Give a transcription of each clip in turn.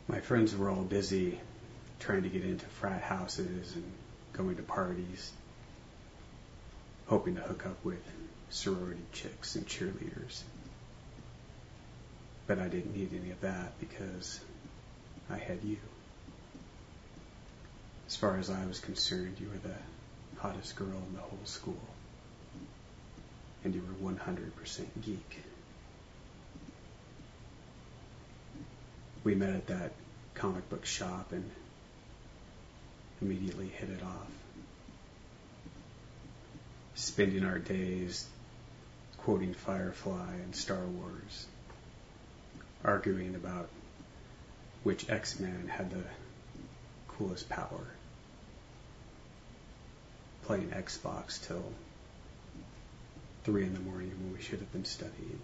My friends were all busy trying to get into frat houses and going to parties, hoping to hook up with sorority chicks and cheerleaders. But I didn't need any of that because I had you. As far as I was concerned, you were the hottest girl in the whole school. And you were 100% geek. We met at that comic book shop and immediately hit it off. Spending our days quoting Firefly and Star Wars, arguing about which X-Man had the coolest power, playing Xbox till 3 in the morning when we should have been studying.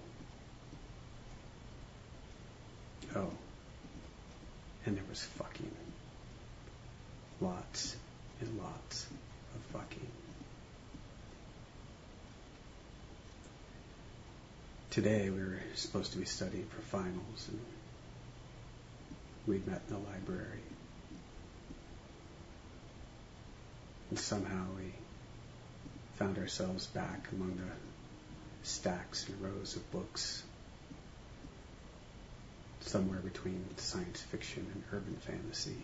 Oh, and there was fucking. Lots and lots of fucking. Today we were supposed to be studying for finals, and we'd met in the library. And somehow we found ourselves back among the stacks and rows of books, somewhere between science fiction and urban fantasy.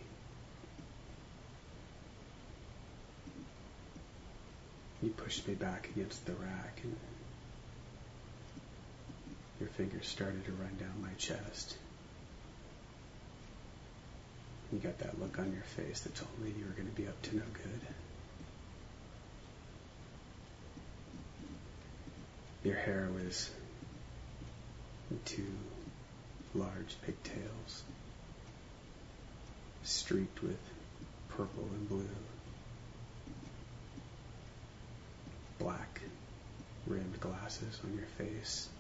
You pushed me back against the rack, and your fingers started to run down my chest. You got that look on your face that told me you were going to be up to no good. Your hair was in 2 large pigtails, streaked with purple and blue. Black rimmed glasses on your face.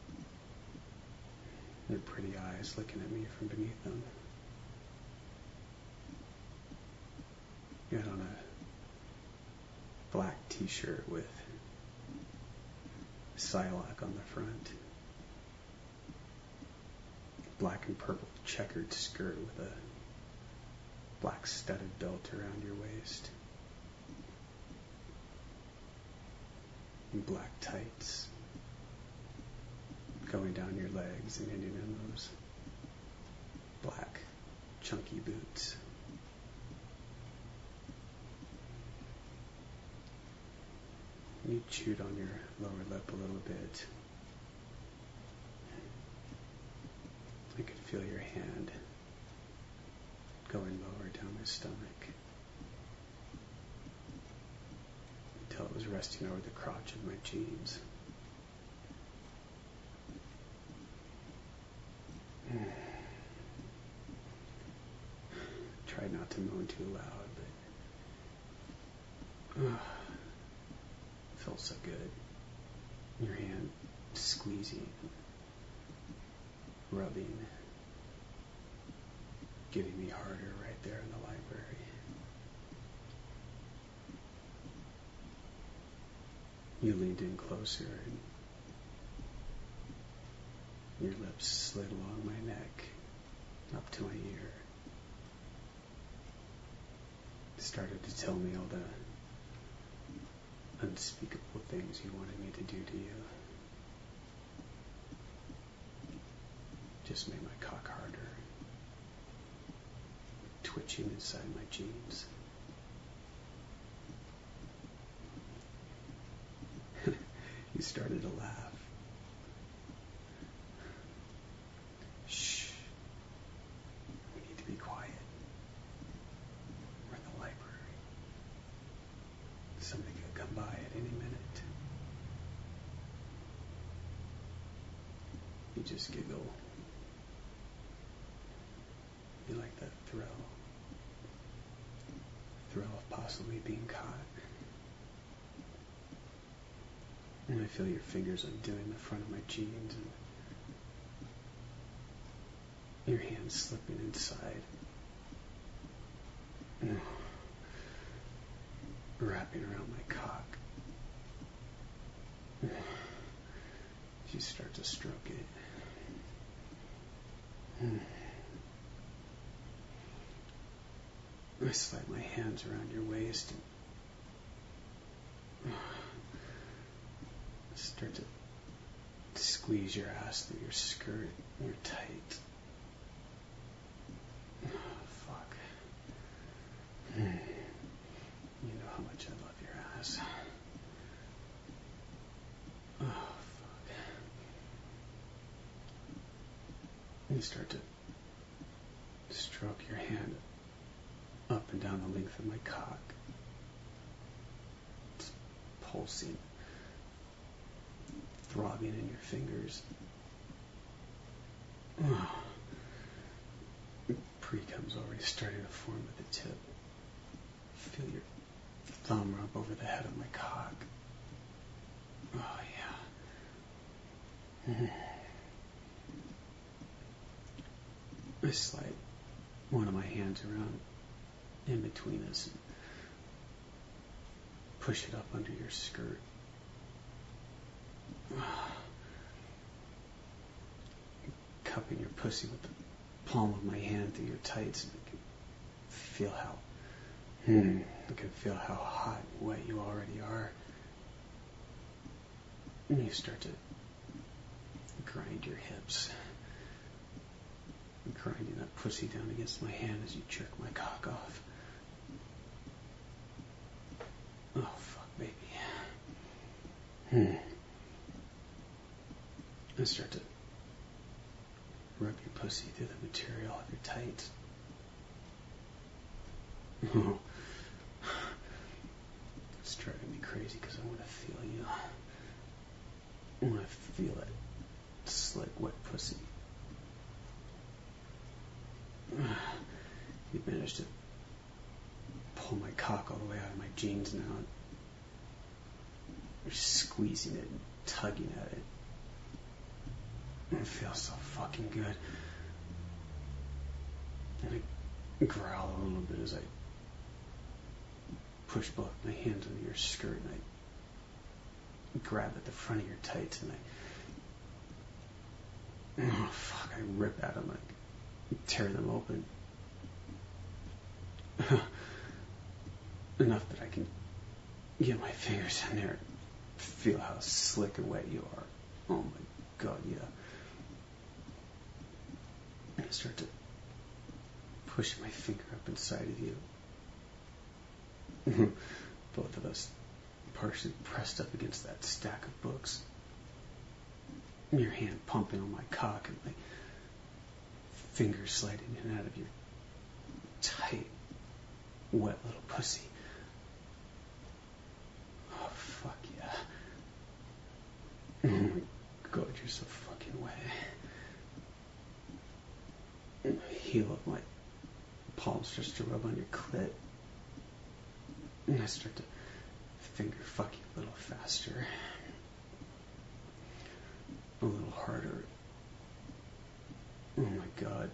Your pretty eyes looking at me from beneath them. You had on a black t-shirt with Psylocke on the front. Black and purple checkered skirt with a black studded belt around your waist. And black tights going down your legs and ending in those black chunky boots. You chewed on your lower lip a little bit. I could feel your hand going lower down my stomach until it was resting over the crotch of my jeans. Tried not to moan too loud, but it felt so good. Your hand squeezing, rubbing, getting me harder right there in the library. You leaned in closer and your lips slid along my neck up to my ear. Started to tell me all the unspeakable things you wanted me to do to you. Just made my cock harder, twitching inside my jeans. You started to laugh. Shh. We need to be quiet. We're in the library. Somebody could come by at any minute. You just giggle. You like that thrill. Thrill of possibly being caught. And I feel your fingers undoing the front of my jeans and your hands slipping inside. Wrapping around my cock. You start to stroke it. I slide my hands around your waist and start to squeeze your ass through your skirt. You're tight. Oh, fuck. You know how much I love your ass. Oh, fuck. You start to stroke your hand up and down the length of my cock. It's pulsing, throbbing in your fingers. Oh. Pre-cum's already starting to form at the tip. Feel your thumb rub over the head of my cock. Oh, yeah. I slide one of my hands around in between us and push it up under your skirt. Cupping your pussy with the palm of my hand through your tights, and I can feel how hot and wet you already are. And you start to grind your hips, grinding that pussy down against my hand as you jerk my cock off. Oh, fuck, baby. I start to rub your pussy through the material of your tights. Oh. It's driving me crazy because I want to feel you. I want to feel it. Slick, wet pussy. You managed to pull my cock all the way out of my jeans now. You're squeezing it and tugging at it. It feels so fucking good. And I growl a little bit as I push both my hands under your skirt and I grab at the front of your tights and I rip at them. I tear them open. Enough that I can get my fingers in there and feel how slick and wet you are. Oh my God, yeah. I start to push my finger up inside of you. Both of us partially pressed up against that stack of books. Your hand pumping on my cock and my fingers sliding in and out of your tight, wet little pussy. Oh, fuck yeah. Oh my God, you're so fucking wet. And the heel of my palm starts to rub on your clit. And I start to finger fuck you a little faster. A little harder. Oh my God.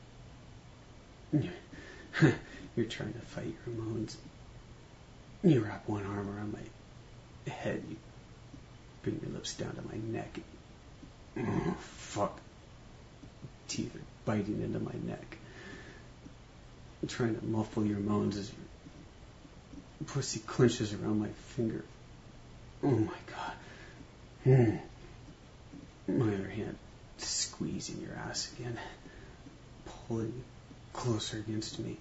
You're trying to fight your moans. You wrap one arm around my head. You bring your lips down to my neck. Oh, fuck. Teeth are biting into my neck. I'm trying to muffle your moans as your pussy clenches around my finger. Oh my God. My other hand squeezing your ass again, pulling you closer against me.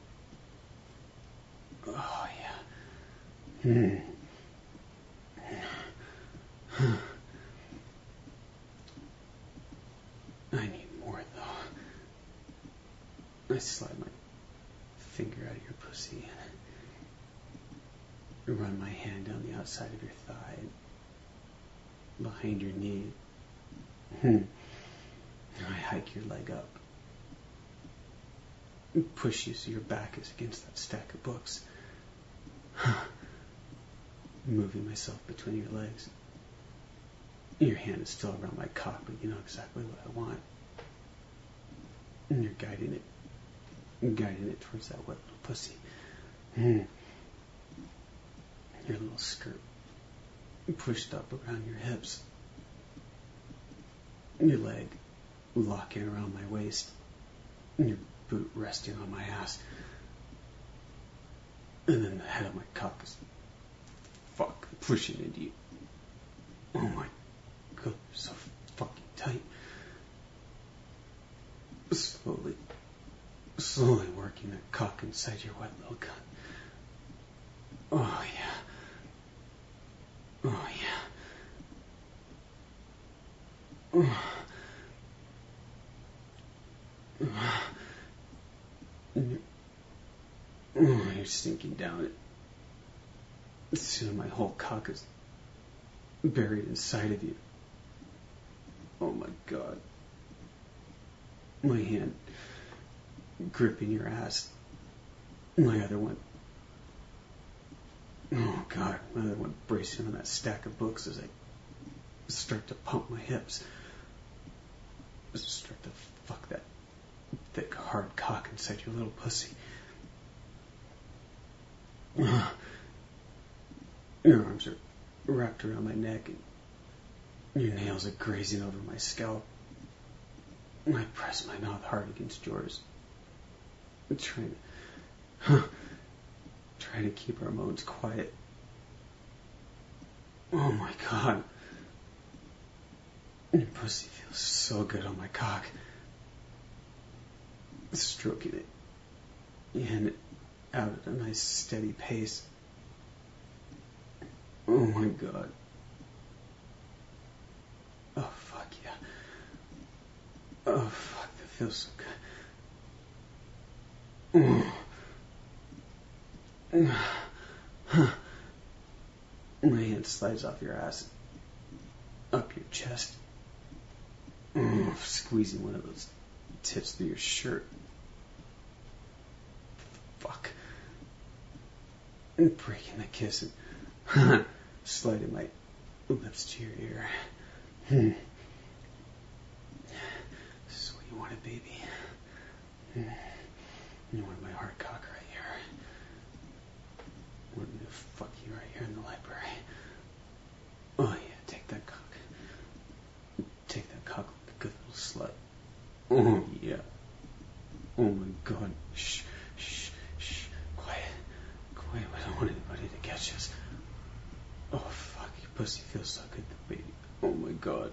Oh yeah. I need more though. I slide my finger out of your pussy and run my hand down the outside of your thigh and behind your knee. I hike your leg up and push you so your back is against that stack of books. Moving myself between your legs. Your hand is still around my cock, but you know exactly what I want. And you're guiding it towards that wet little pussy. Your little skirt pushed up around your hips. Your leg locking around my waist. And your boot resting on my ass. And then the head of my cock is pushing into you. Oh my god, so fucking tight. Slowly working that cock inside your wet little cunt. Oh yeah. Oh yeah. You're sinking down it. Soon my whole cock is buried inside of you. Oh my god. My hand gripping your ass. My other one. Oh god, my other one bracing on that stack of books as I start to pump my hips. Start to fuck that thick, hard cock inside your little pussy. Your arms are wrapped around my neck and your nails are grazing over my scalp. I press my mouth hard against yours, trying to keep our moans quiet. Oh my god. Your pussy feels so good on my cock. Stroking it in and out at a nice steady pace. Oh my god. Oh fuck yeah. Oh fuck, that feels so good. My hand slides off your ass, up your chest, squeezing one of those tits through your shirt. Fuck. And breaking the kiss and sliding my lips to your ear. This is what you wanted, baby. You wanted my hard cock right here. I wanted me to fuck you right here in the library. Oh yeah, take that cock. Take that cock like a good little slut. Oh yeah. Oh my god. Shh. Quiet. I don't want anybody to catch us. Oh fuck, your pussy feels so good, baby. Oh my god.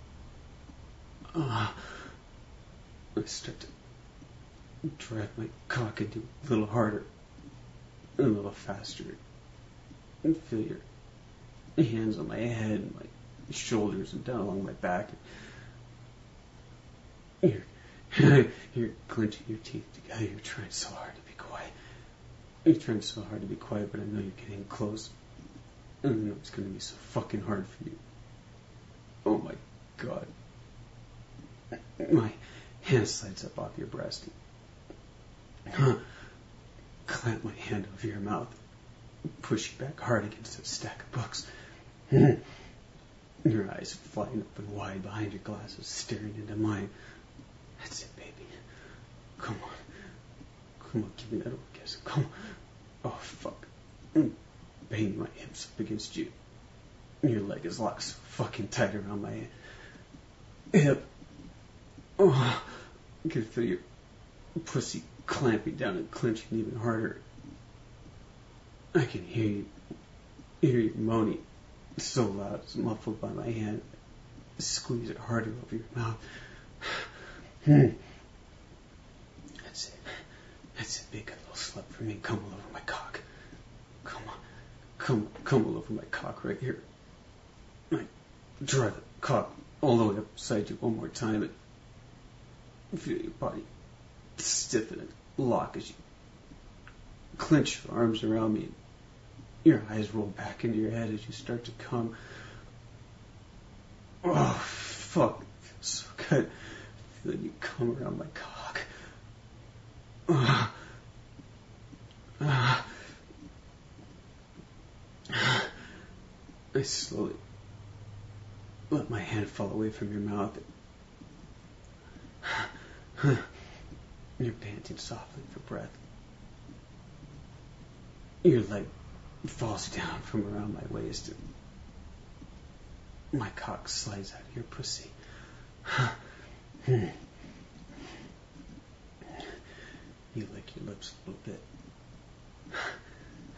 I start to drive my cock into a little harder, a little faster, and feel your hands on my head and my shoulders and down along my back. You're clenching your teeth together. You're trying so hard to be quiet. You're trying so hard to be quiet, but I know you're getting close. And I know it's going to be so fucking hard for you. Oh my god. My hand slides up off your breast. Clamp my hand over your mouth. Push you back hard against that stack of books. Your eyes flying open wide behind your glasses, staring into mine. That's it, baby. Come on, give me that old kiss. Come on. Oh, fuck. Banging my hips up against you. Your leg is locked so fucking tight around my hip. Oh, I can feel your pussy clamping down and clenching even harder. I can hear you moaning so loud it's muffled by my hand. Squeeze it harder over your mouth. That's it, big little slut for me. Come all over my cock. Come on. Come all over my cock right here. I drive the cock all the way up beside you one more time and feel your body stiffen and lock as you clench your arms around me. Your eyes roll back into your head as you start to come. Oh, fuck. It feels so good. Feeling you come around my cock. I slowly let my hand fall away from your mouth. You're panting softly for breath. Your leg falls down from around my waist and my cock slides out of your pussy. You lick your lips a little bit.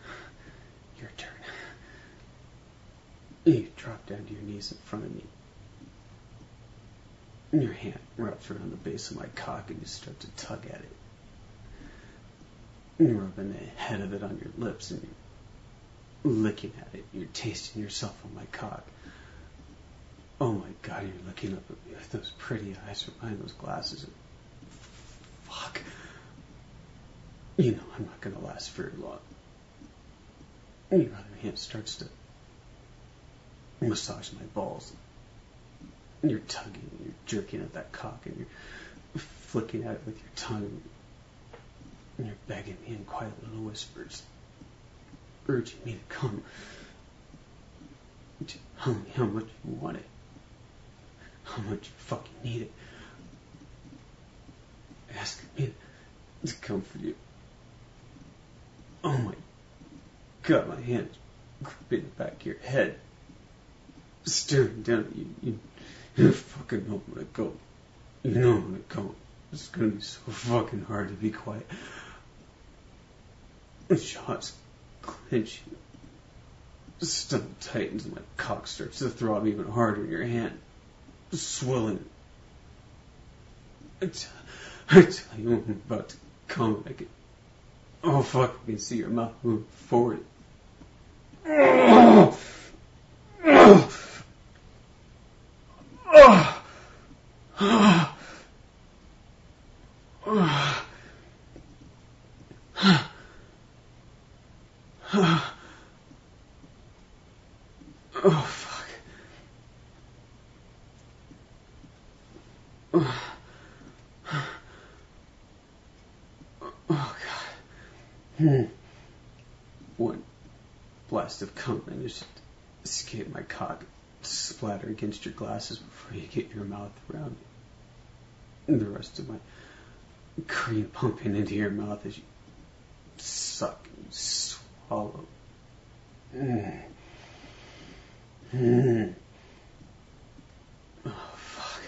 You drop down to your knees in front of me. And your hand wraps around the base of my cock and you start to tug at it. And you're rubbing the head of it on your lips and you're licking at it. You're tasting yourself on my cock. Oh my God, you're looking up at me with those pretty eyes from behind those glasses. Fuck. You know I'm not going to last very long. And your other hand starts to massage my balls. And you're tugging, and you're jerking at that cock, and you're flicking at it with your tongue. And you're begging me in quiet little whispers, urging me to come. Telling me how much you want it. How much you fucking need it. Asking me to come for you. Oh my God, my hand's gripping the back of your head. Staring down at you. You fucking know I'm gonna go. You know I'm gonna go. It's gonna be so fucking hard to be quiet. The jaws clench. The stomach tightens and my cock starts to throb even harder in your hand. Swelling. I tell you, I'm about to come. I can. Oh fuck! I can see your mouth move forward. Oh fuck. Oh God. One blast of cum and just escape my cock, splatter against your glasses before you get your mouth around it. And the rest of my cream pumping into your mouth as you suck and swallow. Oh fuck.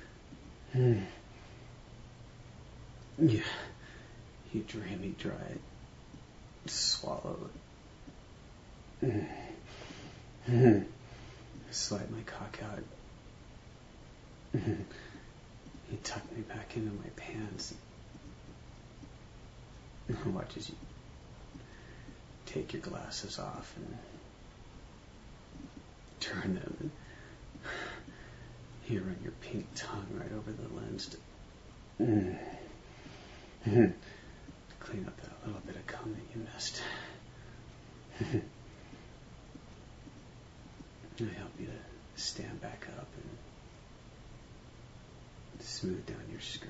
Yeah. You drain me dry. Swallow. Slide my cock out. You tuck me back into my pants. And watch as you take your glasses off and turn them. And you run your pink tongue right over the lens to clean up that little bit of cum that you missed. I help you to stand back up and smooth down your skirt.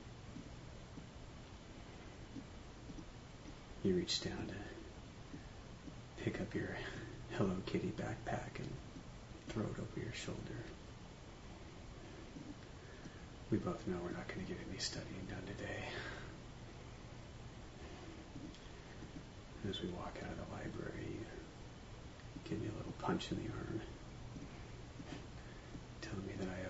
You reach down to pick up your Hello Kitty backpack and throw it over your shoulder. We both know we're not going to get any studying done today. As we walk out of the library, you give me a little punch in the arm, telling me that I